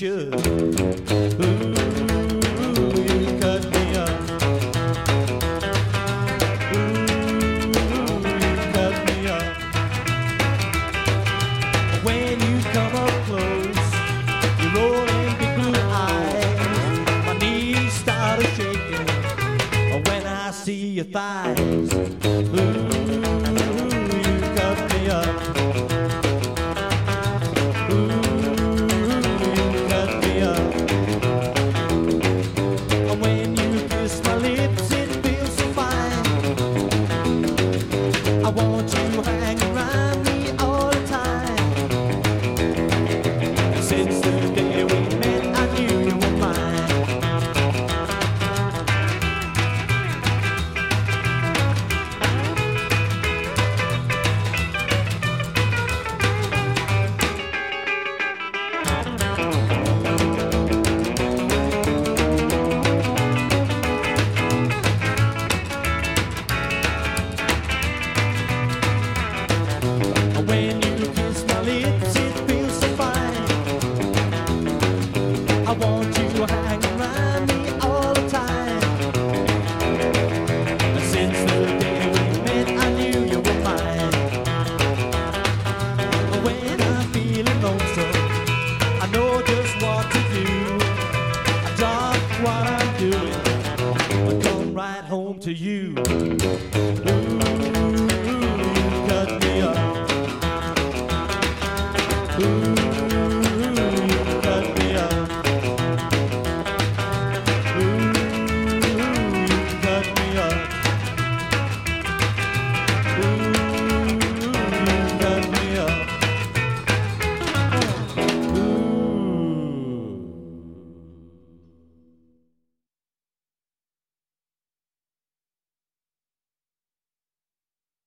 should. Ooh, you cut me up. Ooh, you cut me up. When you come up close, you roll in big blue eyes. My knees start shaking when I see your thighs. Ooh, you cut me up. When you kiss my lips, it feels so fine. I want you hanging around me all the time. Since the day we met, I knew you were mine. When you kiss my lips, it feels so fine. I want you hanging around me all the time. Since the day we met, I knew you were mine. When I'm feeling lonesome, I know just what to do. I drop what I'm doing, I come right home to you. Ooh, you cut me up. Ooh.